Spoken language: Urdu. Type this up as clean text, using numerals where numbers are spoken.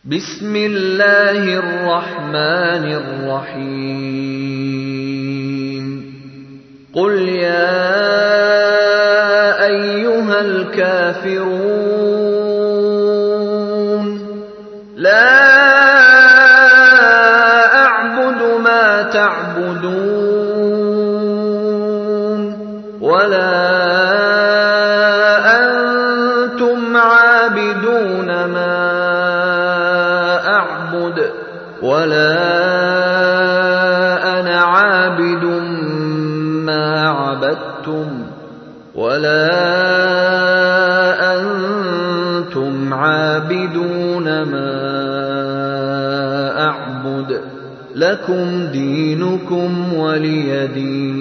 بسم الله الرحمن الرحيم قل يا أيها الكافرون لا أعبد ما تعبدون ولا أنتم عابدون ما أعبد ولا أنا عابد ما عبدتم ولا أنتم عابدون ما أعبد لكم دينكم ولي دين.